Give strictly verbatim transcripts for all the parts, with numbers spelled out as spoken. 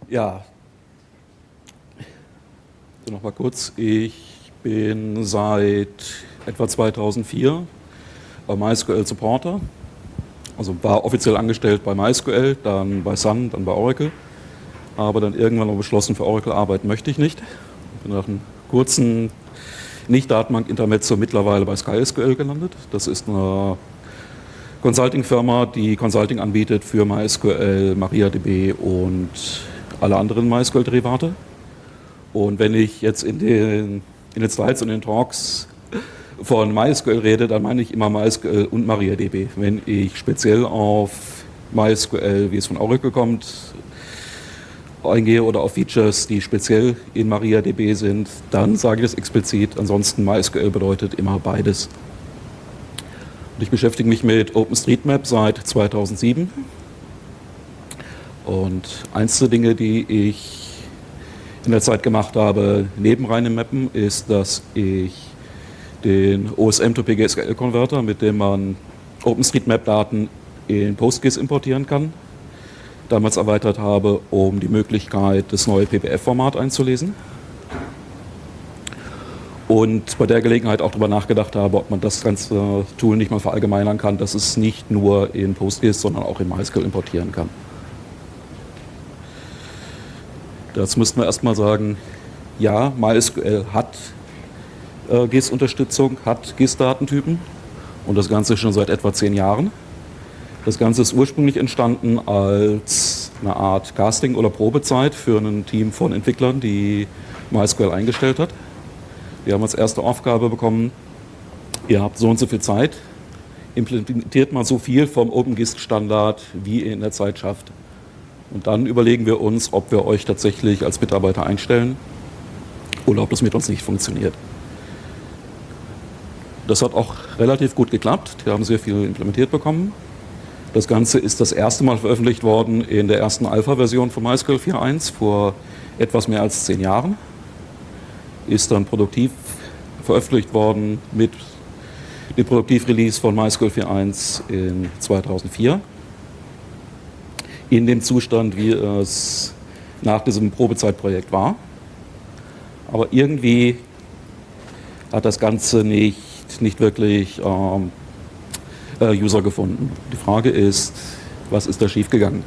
Ja, so noch mal kurz. Ich bin seit etwa zweitausendvier bei MySQL Supporter. Also war offiziell angestellt bei MySQL, dann bei Sun, dann bei Oracle. Aber dann irgendwann noch beschlossen, für Oracle arbeiten möchte ich nicht. Bin nach einem kurzen Nicht-Datenbank-Intermezzo mittlerweile bei SkySQL gelandet. Das ist eine Consulting-Firma, die Consulting anbietet für MySQL, MariaDB und alle anderen MySQL-Derivate. Und wenn ich jetzt in den, in den Slides und den Talks von MySQL rede, dann meine ich immer MySQL und MariaDB. Wenn ich speziell auf MySQL, wie es von Oracle kommt, eingehe oder auf Features, die speziell in MariaDB sind, dann sage ich das explizit. Ansonsten MySQL bedeutet immer beides. Und ich beschäftige mich mit OpenStreetMap seit zweitausendsieben. Und eins der Dinge, die ich in der Zeit gemacht habe, neben reinem Mappen, ist, dass ich den O S M to P G S Q L-Konverter, mit dem man OpenStreetMap-Daten in PostGIS importieren kann, damals erweitert habe, um die Möglichkeit, das neue P B F-Format einzulesen. Und bei der Gelegenheit auch darüber nachgedacht habe, ob man das ganze Tool nicht mal verallgemeinern kann, dass es nicht nur in PostGIS, sondern auch in MySQL importieren kann. Dazu müssten wir erstmal sagen, ja, MySQL hat äh, GIS-Unterstützung, hat GIS-Datentypen und das Ganze schon seit etwa zehn Jahren. Das Ganze ist ursprünglich entstanden als eine Art Casting- oder Probezeit für ein Team von Entwicklern, die MySQL eingestellt hat. Wir haben als erste Aufgabe bekommen, ihr habt so und so viel Zeit, implementiert mal so viel vom OpenGIS-Standard, wie ihr in der Zeit schafft. Und dann überlegen wir uns, ob wir euch tatsächlich als Mitarbeiter einstellen oder ob das mit uns nicht funktioniert. Das hat auch relativ gut geklappt. Wir haben sehr viel implementiert bekommen. Das Ganze ist das erste Mal veröffentlicht worden in der ersten Alpha-Version von MySQL vier Punkt eins vor etwas mehr als zehn Jahren. Ist dann produktiv veröffentlicht worden mit dem Produktiv-Release von MySQL vier Punkt eins in zweitausendvier. In dem Zustand, wie es nach diesem Probezeitprojekt war. Aber irgendwie hat das Ganze nicht, nicht wirklich ähm, äh, User gefunden. Die Frage ist, was ist da schiefgegangen?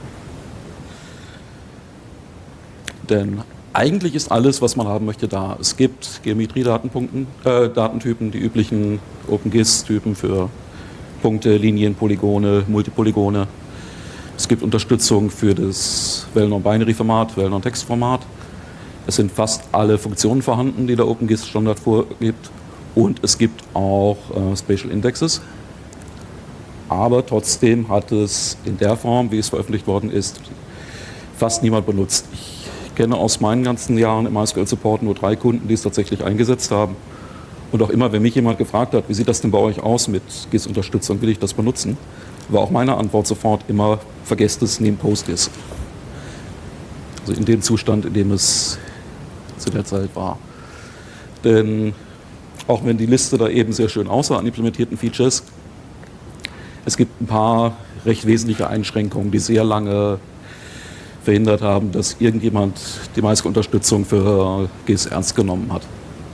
Denn eigentlich ist alles, was man haben möchte, da. Es gibt Geometriedatenpunkten, äh, Datentypen, die üblichen OpenGIS-Typen für Punkte, Linien, Polygone, Multipolygone. Es gibt Unterstützung für das Well-Known-Binary-Format, Well-Known-Text-Format. Es sind fast alle Funktionen vorhanden, die der OpenGIS-Standard vorgibt. Und es gibt auch äh, Spatial Indexes. Aber trotzdem hat es in der Form, wie es veröffentlicht worden ist, fast niemand benutzt. Ich kenne aus meinen ganzen Jahren im MySQL-Support nur drei Kunden, die es tatsächlich eingesetzt haben. Und auch immer, wenn mich jemand gefragt hat, wie sieht das denn bei euch aus mit GIS-Unterstützung, will ich das benutzen, war auch meine Antwort sofort immer, vergesst es, nehmt PostGIS. Also in dem Zustand, in dem es zu der Zeit war. Denn auch wenn die Liste da eben sehr schön aussah an implementierten Features, es gibt ein paar recht wesentliche Einschränkungen, die sehr lange verhindert haben, dass irgendjemand die MySQL-Unterstützung für GIS ernst genommen hat.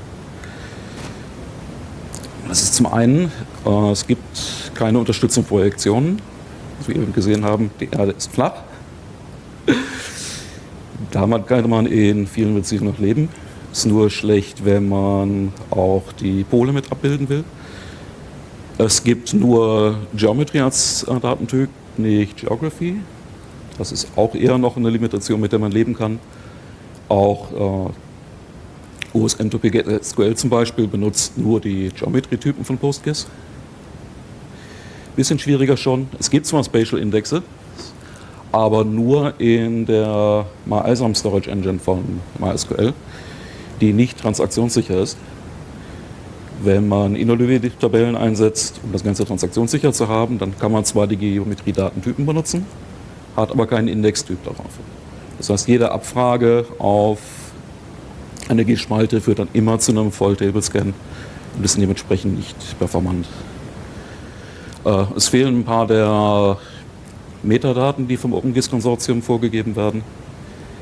Das ist zum einen, äh, es gibt keine Unterstützung für Projektionen. Wie wir eben gesehen haben, die Erde ist flach. Damit kann man in vielen Beziehungen noch leben. Ist nur schlecht, wenn man auch die Pole mit abbilden will. Es gibt nur Geometry als äh, Datentyp, nicht Geography. Das ist auch eher noch eine Limitation, mit der man leben kann. Auch äh, O S M to P G S Q L zum Beispiel benutzt nur die Geometry-Typen von PostGIS. Bisschen schwieriger schon. Es gibt zwar Spatial Indexe, aber nur in der I S A M Storage Engine von MySQL, die nicht transaktionssicher ist. Wenn man InnoDB-Tabellen einsetzt, um das Ganze transaktionssicher zu haben, dann kann man zwar die Geometrie-Datentypen benutzen, hat aber keinen Indextyp darauf. Das heißt, jede Abfrage auf eine G-Spalte führt dann immer zu einem Voll-Table-Scan und ist dementsprechend nicht performant. Äh, es fehlen ein paar der Metadaten, die vom OpenGIS-Konsortium vorgegeben werden.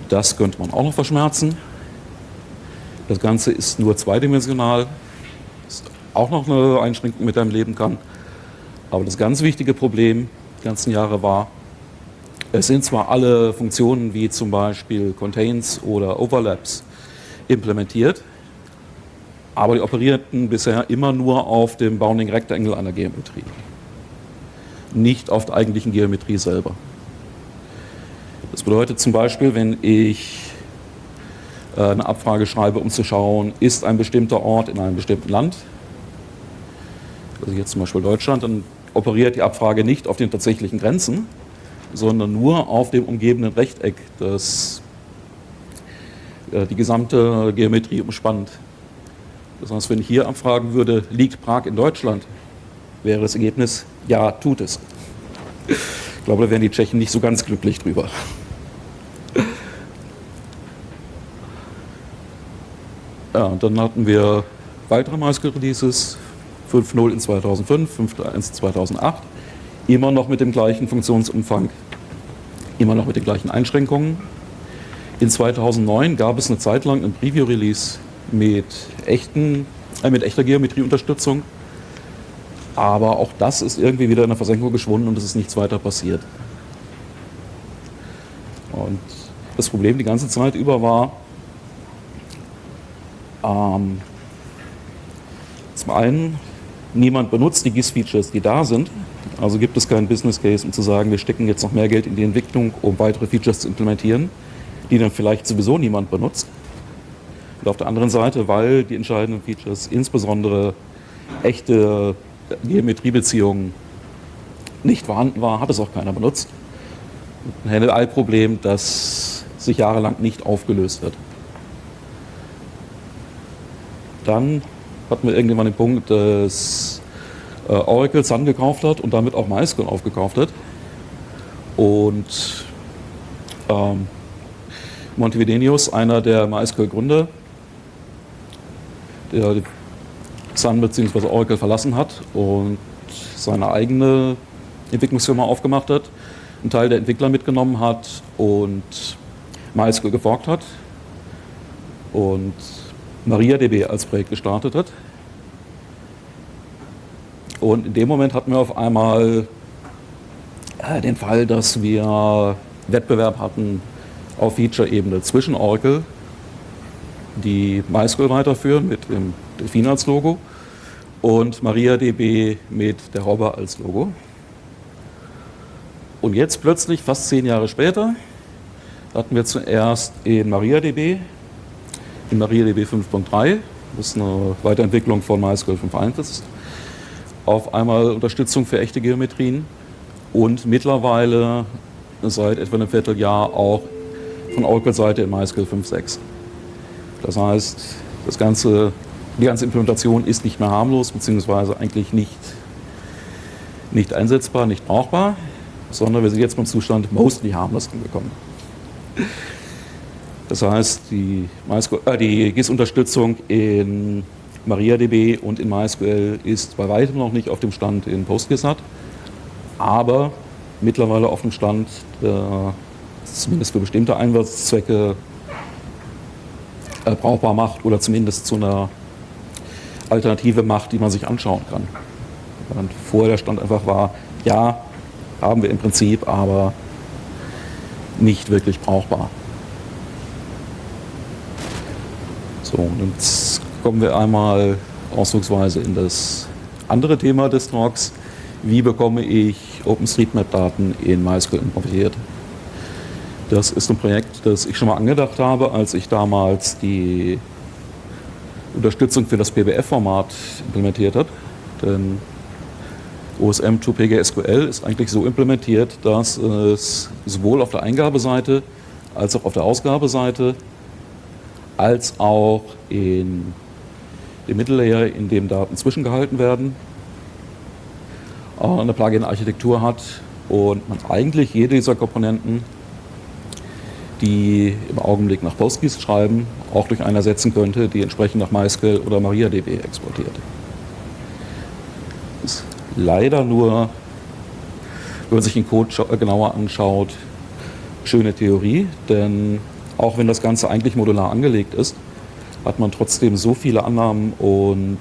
Das könnte man auch noch verschmerzen. Das Ganze ist nur zweidimensional. Ist auch noch eine Einschränkung, mit der man leben kann. Aber das ganz wichtige Problem die ganzen Jahre war, es sind zwar alle Funktionen wie zum Beispiel Contains oder Overlaps implementiert, aber die operierten bisher immer nur auf dem Bounding Rectangle einer Geometrie, nicht auf der eigentlichen Geometrie selber. Das bedeutet zum Beispiel, wenn ich äh, eine Abfrage schreibe, um zu schauen, ist ein bestimmter Ort in einem bestimmten Land, also jetzt zum Beispiel Deutschland, dann operiert die Abfrage nicht auf den tatsächlichen Grenzen, sondern nur auf dem umgebenden Rechteck, das äh, die gesamte Geometrie umspannt. Das heißt, wenn ich hier abfragen würde, liegt Prag in Deutschland, wäre das Ergebnis, ja, tut es. Ich glaube, da wären die Tschechen nicht so ganz glücklich drüber. Ja, und dann hatten wir weitere MySQL-Releases, fünf Punkt null in zweitausendfünf, fünf Punkt eins in zweitausendacht, immer noch mit dem gleichen Funktionsumfang, immer noch mit den gleichen Einschränkungen. In zweitausendneun gab es eine Zeit lang ein Preview-Release mit, echten, äh, mit echter Geometrieunterstützung, aber auch das ist irgendwie wieder in der Versenkung geschwunden und es ist nichts weiter passiert. Und das Problem die ganze Zeit über war, ähm, zum einen, niemand benutzt die G I S-Features, die da sind. Also gibt es keinen Business Case, um zu sagen, wir stecken jetzt noch mehr Geld in die Entwicklung, um weitere Features zu implementieren, die dann vielleicht sowieso niemand benutzt. Und auf der anderen Seite, weil die entscheidenden Features, insbesondere echte Geometriebeziehungen, nicht vorhanden war, hat es auch keiner benutzt. Ein Henne-Ei-Problem, das sich jahrelang nicht aufgelöst wird. Dann hatten wir irgendwann den Punkt, dass äh, Oracle Sun gekauft hat und damit auch MySQL aufgekauft hat. Und ähm, Montevidenius, einer der MySQL-Gründer, der Sun bzw. Oracle verlassen hat und seine eigene Entwicklungsfirma aufgemacht hat, einen Teil der Entwickler mitgenommen hat und MySQL geforkt hat und MariaDB als Projekt gestartet hat. Und in dem Moment hatten wir auf einmal äh, den Fall, dass wir Wettbewerb hatten auf Feature-Ebene zwischen Oracle, die MySQL weiterführen mit dem Delfin als Logo, und MariaDB mit der Robbe als Logo. Und jetzt plötzlich, fast zehn Jahre später, hatten wir zuerst in MariaDB, in MariaDB fünf Punkt drei, das eine Weiterentwicklung von MySQL fünf Punkt eins ist, auf einmal Unterstützung für echte Geometrien und mittlerweile seit etwa einem Vierteljahr auch von Oracle-Seite in MySQL fünf Punkt sechs. Das heißt, das ganze, die ganze Implementation ist nicht mehr harmlos, beziehungsweise eigentlich nicht, nicht einsetzbar, nicht brauchbar, sondern wir sind jetzt beim Zustand mostly harmless angekommen. Das heißt, die, MySQL, äh, die G I S-Unterstützung in MariaDB und in MySQL ist bei weitem noch nicht auf dem Stand in PostGIS-Hat, aber mittlerweile auf dem Stand, der zumindest für bestimmte Einsatzzwecke äh, brauchbar macht oder zumindest zu einer Alternative macht, die man sich anschauen kann. Und vorher der Stand einfach war, ja, haben wir im Prinzip, aber nicht wirklich brauchbar. So, und jetzt kommen wir einmal ausdrucksweise in das andere Thema des Talks. Wie bekomme ich OpenStreetMap-Daten in MySQL importiert? Das ist ein Projekt, das ich schon mal angedacht habe, als ich damals die Unterstützung für das P B F-Format implementiert habe. Denn O S M zwei P G S Q L ist eigentlich so implementiert, dass es sowohl auf der Eingabeseite als auch auf der Ausgabeseite als auch in dem Mittellayer, in dem Daten zwischengehalten werden, eine Plugin-Architektur hat und man eigentlich jede dieser Komponenten, die im Augenblick nach PostGIS schreiben, auch durch eine ersetzen könnte, die entsprechend nach MySQL oder MariaDB exportiert. Das ist leider nur, wenn man sich den Code genauer anschaut, schöne Theorie, denn auch wenn das Ganze eigentlich modular angelegt ist, hat man trotzdem so viele Annahmen und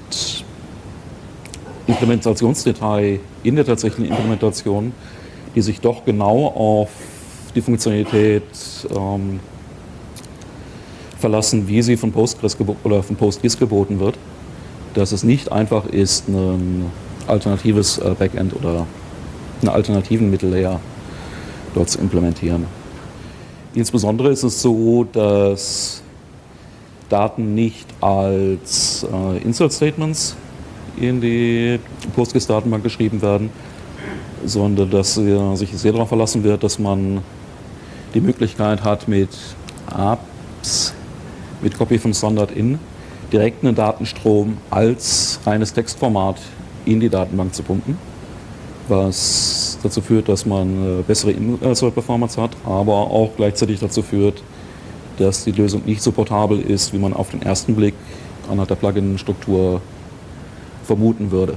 Implementationsdetail in der tatsächlichen Implementation, die sich doch genau auf die Funktionalität ähm, verlassen, wie sie von Postgres oder von PostGIS geboten wird, dass es nicht einfach ist, ein alternatives äh, Backend oder einen alternativen Mittellayer dort zu implementieren. Insbesondere ist es so, dass Daten nicht als äh, Insert-Statements in die PostGIS-Datenbank geschrieben werden, sondern dass äh, sich sehr darauf verlassen wird, dass man die Möglichkeit hat, mit Apps, mit Copy from Standard in, direkt einen Datenstrom als reines Textformat in die Datenbank zu pumpen, was dazu führt, dass man bessere Insert-Performance hat, aber auch gleichzeitig dazu führt, dass die Lösung nicht so portabel ist, wie man auf den ersten Blick anhand der Plugin-Struktur vermuten würde.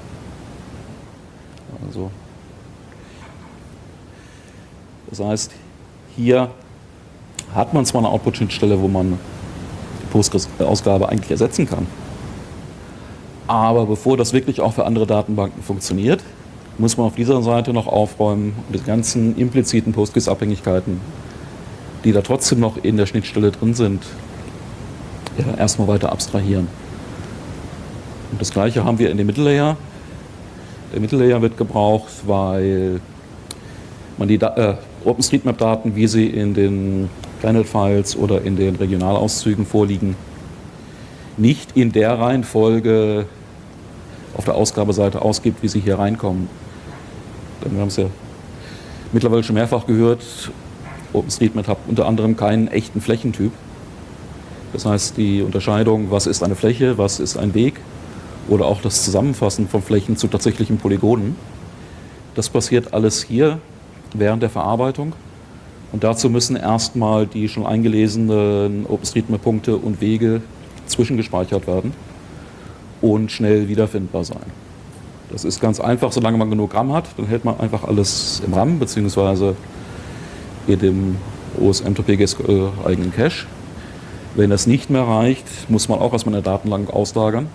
Also, das heißt, hier hat man zwar eine Output-Schnittstelle, wo man die Postgres-Ausgabe eigentlich ersetzen kann, aber bevor das wirklich auch für andere Datenbanken funktioniert, muss man auf dieser Seite noch aufräumen und die ganzen impliziten PostGIS-Abhängigkeiten, die da trotzdem noch in der Schnittstelle drin sind, ja, erstmal weiter abstrahieren. Und das Gleiche haben wir in dem Mittellayer. Der Mittellayer wird gebraucht, weil man die äh, OpenStreetMap-Daten, wie sie in den Planet-Files oder in den Regionalauszügen vorliegen, nicht in der Reihenfolge auf der Ausgabeseite ausgibt, wie sie hier reinkommen. Denn wir haben es ja mittlerweile schon mehrfach gehört, OpenStreetMap hat unter anderem keinen echten Flächentyp. Das heißt, die Unterscheidung, was ist eine Fläche, was ist ein Weg, oder auch das Zusammenfassen von Flächen zu tatsächlichen Polygonen, das passiert alles hier während der Verarbeitung. Und dazu müssen erstmal die schon eingelesenen OpenStreetMap-Punkte und Wege zwischengespeichert werden und schnell wiederfindbar sein. Das ist ganz einfach, solange man genug RAM hat, dann hält man einfach alles im RAM, beziehungsweise in dem O S M T P G S Q L eigenen Cache. Wenn das nicht mehr reicht, muss man auch erstmal eine Datenbank auslagern.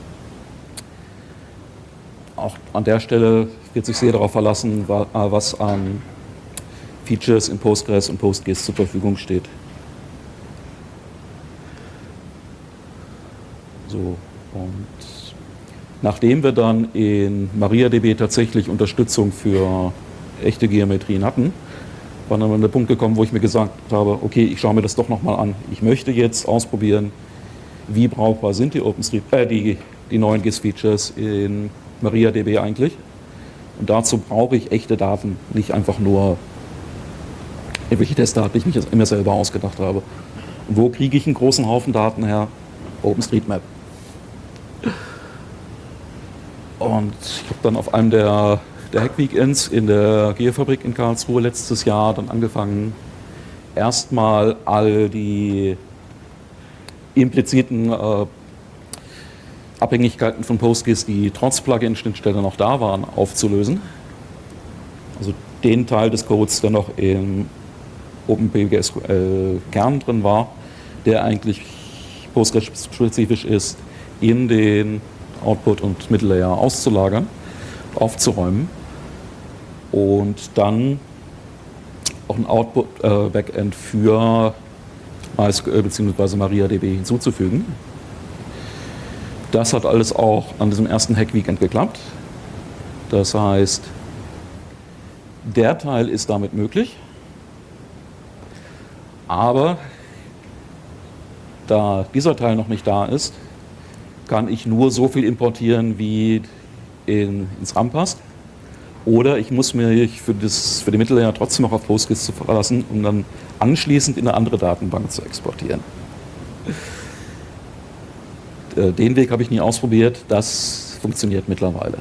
Auch an der Stelle wird sich sehr darauf verlassen, was an Features in Postgres und PostGIS zur Verfügung steht. So, und nachdem wir dann in MariaDB tatsächlich Unterstützung für echte Geometrien hatten, war dann der Punkt gekommen, wo ich mir gesagt habe, okay, ich schaue mir das doch nochmal an. Ich möchte jetzt ausprobieren, wie brauchbar sind die OpenStreet, äh, die, die neuen GIS-Features in MariaDB eigentlich. Und dazu brauche ich echte Daten, nicht einfach nur irgendwelche Testdaten, die ich mich immer selber ausgedacht habe. Und wo kriege ich einen großen Haufen Daten her? OpenStreetMap. Und ich habe dann auf einem der, der Hack-Weekends in der Geofabrik in Karlsruhe letztes Jahr dann angefangen, erstmal all die impliziten äh, Abhängigkeiten von PostGIS, die trotz Plugin-Schnittstelle noch da waren, aufzulösen. Also den Teil des Codes, der noch im OpenPGSQL-Kern drin war, der eigentlich Postgres-spezifisch ist, in den Output- und Mittellayer auszulagern, aufzuräumen und dann auch ein Output-Backend für MySQL bzw. MariaDB hinzuzufügen. Das hat alles auch an diesem ersten Hack-Weekend geklappt. Das heißt, der Teil ist damit möglich, aber da dieser Teil noch nicht da ist, kann ich nur so viel importieren, wie in, ins RAM passt. Oder ich muss mich für, das, für die Mittellayer trotzdem noch auf PostGIS zu verlassen, um dann anschließend in eine andere Datenbank zu exportieren. Den Weg habe ich nie ausprobiert, das funktioniert mittlerweile.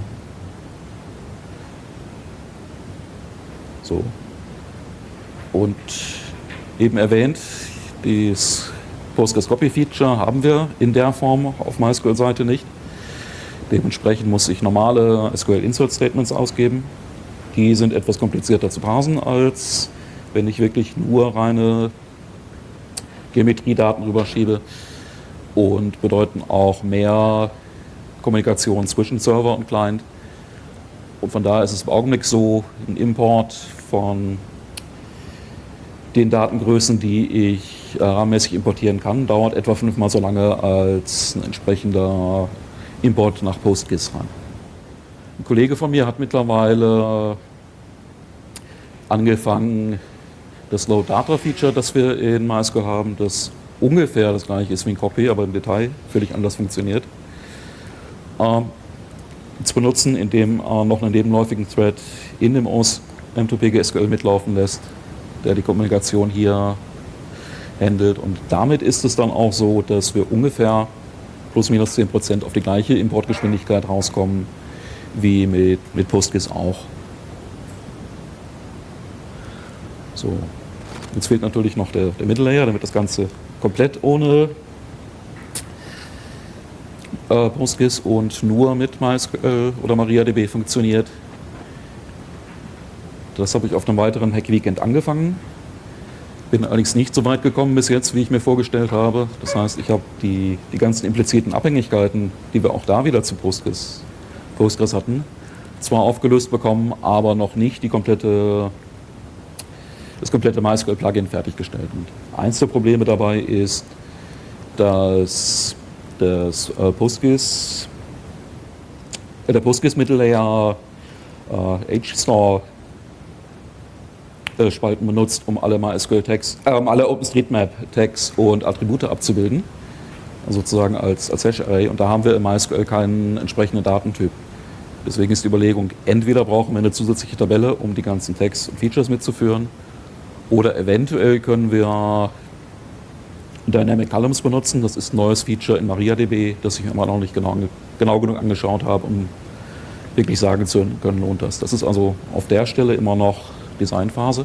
So. Und eben erwähnt, das Postgres Copy Feature haben wir in der Form auf MySQL-Seite nicht. Dementsprechend muss ich normale S Q L Insert Statements ausgeben. Die sind etwas komplizierter zu parsen, als wenn ich wirklich nur reine Geometriedaten rüberschiebe und bedeuten auch mehr Kommunikation zwischen Server und Client. Und von daher ist es im Augenblick so, ein Import von den Datengrößen, die ich äh, RAM-mäßig importieren kann, dauert etwa fünfmal so lange als ein entsprechender Import nach PostGIS rein. Ein Kollege von mir hat mittlerweile angefangen, das Load-Data-Feature, das wir in MySQL haben, das ungefähr das gleiche ist wie ein Copy, aber im Detail völlig anders funktioniert, äh, zu benutzen, indem er noch einen nebenläufigen Thread in dem O S M zwei P G S Q L mitlaufen lässt, der die Kommunikation hier handelt. Und damit ist es dann auch so, dass wir ungefähr plus minus zehn Prozent auf die gleiche Importgeschwindigkeit rauskommen wie mit, mit PostGIS auch. So, jetzt fehlt natürlich noch der, der Middle Layer, damit das Ganze komplett ohne äh, PostGIS und nur mit MySQL oder MariaDB funktioniert. Das habe ich auf einem weiteren Hack-Weekend angefangen. Bin allerdings nicht so weit gekommen bis jetzt, wie ich mir vorgestellt habe. Das heißt, ich habe die, die ganzen impliziten Abhängigkeiten, die wir auch da wieder zu Postgres, Postgres hatten, zwar aufgelöst bekommen, aber noch nicht die komplette, das komplette MySQL-Plugin fertiggestellt. Und eins der Probleme dabei ist, dass das äh, Postgres, äh, der Postgres Middle Layer äh, H-Store Spalten benutzt, um alle MySQL-Tags, äh, um alle OpenStreetMap-Tags und Attribute abzubilden, also sozusagen als, als Hash-Array. Und da haben wir im MySQL keinen entsprechenden Datentyp. Deswegen ist die Überlegung, entweder brauchen wir eine zusätzliche Tabelle, um die ganzen Tags und Features mitzuführen, oder eventuell können wir Dynamic Columns benutzen. Das ist ein neues Feature in MariaDB, das ich mir immer noch nicht genau, genau genug angeschaut habe, um wirklich sagen zu können, lohnt das. Das ist also auf der Stelle immer noch Designphase.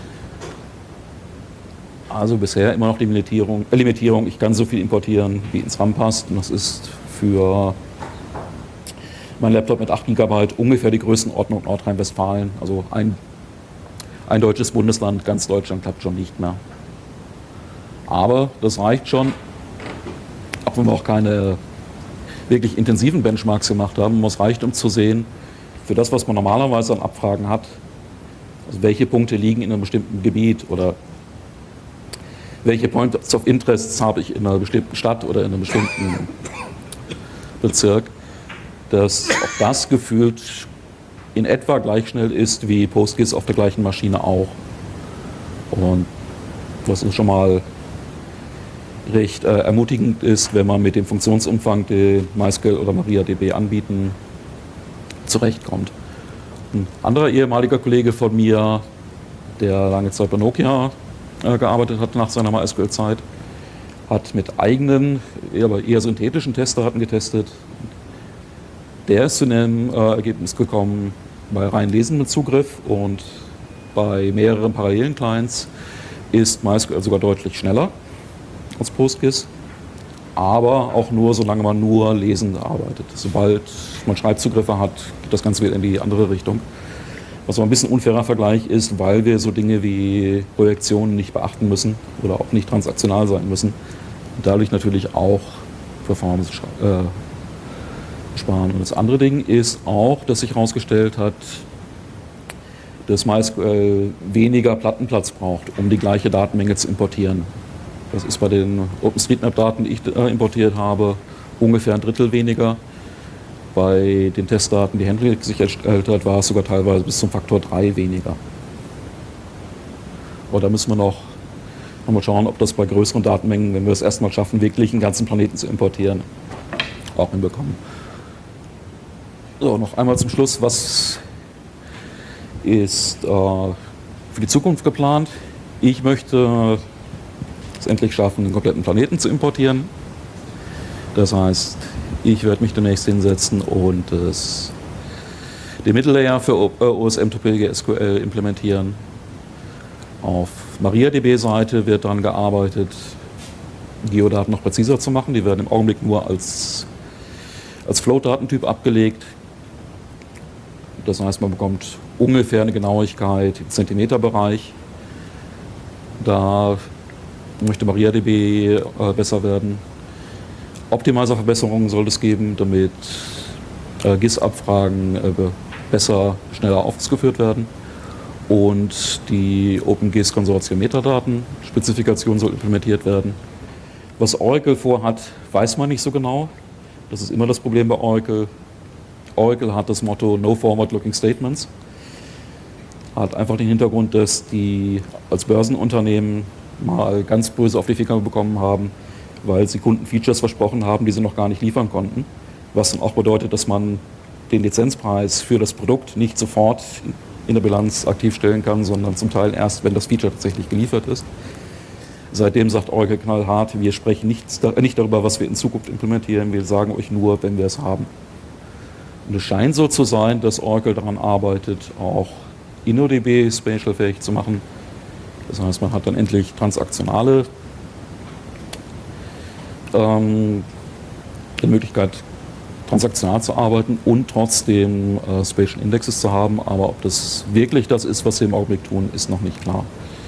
Also bisher immer noch die Limitierung, äh, Limitierung, ich kann so viel importieren, wie ins RAM passt. Und das ist für mein Laptop mit acht Gigabyte ungefähr die Größenordnung Nordrhein-Westfalen. Also ein, ein deutsches Bundesland, ganz Deutschland klappt schon nicht mehr. Aber das reicht schon, auch wenn wir auch keine wirklich intensiven Benchmarks gemacht haben. Es reicht, um zu sehen, für das, was man normalerweise an Abfragen hat, also welche Punkte liegen in einem bestimmten Gebiet oder welche Points of Interest habe ich in einer bestimmten Stadt oder in einem bestimmten Bezirk, dass auch das gefühlt in etwa gleich schnell ist wie PostGIS auf der gleichen Maschine auch. Und was schon mal recht äh, ermutigend ist, wenn man mit dem Funktionsumfang, den MySQL oder MariaDB anbieten, zurechtkommt. Ein anderer ehemaliger Kollege von mir, der lange Zeit bei Nokia äh, gearbeitet hat nach seiner MySQL-Zeit, hat mit eigenen, aber eher synthetischen Testdaten getestet. Der ist zu einem äh, Ergebnis gekommen, bei rein Lesen mit Zugriff und bei mehreren parallelen Clients ist MySQL sogar deutlich schneller als PostGIS, aber auch nur, solange man nur lesend arbeitet. Sobald man Schreibzugriffe hat, geht das Ganze wieder in die andere Richtung. Was aber ein bisschen unfairer Vergleich ist, weil wir so Dinge wie Projektionen nicht beachten müssen oder auch nicht transaktional sein müssen. Und dadurch natürlich auch Performance äh, sparen. Und das andere Ding ist auch, dass sich herausgestellt hat, dass MySQL weniger Plattenplatz braucht, um die gleiche Datenmenge zu importieren. Das ist bei den OpenStreetMap-Daten, die ich äh, importiert habe, ungefähr ein Drittel weniger. Bei den Testdaten, die Hendrik sich erstellt hat, war es sogar teilweise bis zum Faktor drei weniger. Aber da müssen wir noch, noch mal schauen, ob das bei größeren Datenmengen, wenn wir es erstmal schaffen, wirklich einen ganzen Planeten zu importieren, auch hinbekommen. So, noch einmal zum Schluss, was ist äh, für die Zukunft geplant? Ich möchte es endlich schaffen, den kompletten Planeten zu importieren. Das heißt, ich werde mich demnächst hinsetzen und das, den Middle Layer für O S M zwei P G S Q L implementieren. Auf MariaDB-Seite wird daran gearbeitet, Geodaten noch präziser zu machen. Die werden im Augenblick nur als, als Float-Datentyp abgelegt. Das heißt, man bekommt ungefähr eine Genauigkeit im Zentimeterbereich. Da möchte MariaDB äh, besser werden. Optimizer-Verbesserungen soll es geben, damit äh, G I S-Abfragen äh, besser, schneller ausgeführt werden. Und die OpenGIS-Konsortium-Metadaten-Spezifikation soll implementiert werden. Was Oracle vorhat, weiß man nicht so genau. Das ist immer das Problem bei Oracle. Oracle hat das Motto No Forward-Looking Statements. Hat einfach den Hintergrund, dass die als Börsenunternehmen mal ganz böse auf die Finger bekommen haben, weil sie Kunden Features versprochen haben, die sie noch gar nicht liefern konnten. Was dann auch bedeutet, dass man den Lizenzpreis für das Produkt nicht sofort in der Bilanz aktiv stellen kann, sondern zum Teil erst, wenn das Feature tatsächlich geliefert ist. Seitdem sagt Oracle knallhart, wir sprechen nichts, nicht darüber, was wir in Zukunft implementieren, wir sagen euch nur, wenn wir es haben. Und es scheint so zu sein, dass Oracle daran arbeitet, auch InnoDB spatial-fähig zu machen. Das heißt, man hat dann endlich transaktionale ähm, die Möglichkeit, transaktional zu arbeiten und trotzdem äh, Spatial Indexes zu haben. Aber ob das wirklich das ist, was sie im Augenblick tun, ist noch nicht klar.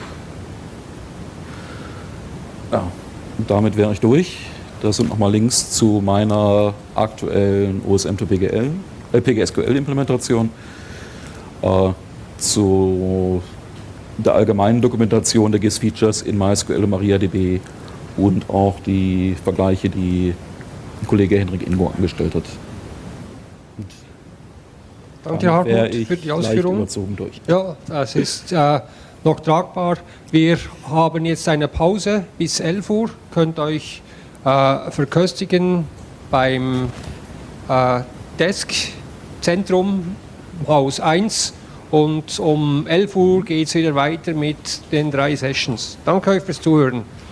Ja, und damit wäre ich durch. Das sind nochmal Links zu meiner aktuellen O S M to P G L, äh, P G S Q L-Implementation, äh, zu der allgemeinen Dokumentation der G I S-Features in MySQL und MariaDB und auch die Vergleiche, die Kollege Henrik Ingo angestellt hat. Und danke, Herr Hartmut, für die Ausführungen. Ja, es ist äh, noch tragbar. Wir haben jetzt eine Pause bis elf Uhr. Könnt euch äh, verköstigen beim äh, Desk-Zentrum Haus eins. Und um elf Uhr geht es wieder weiter mit den drei Sessions. Danke euch fürs Zuhören.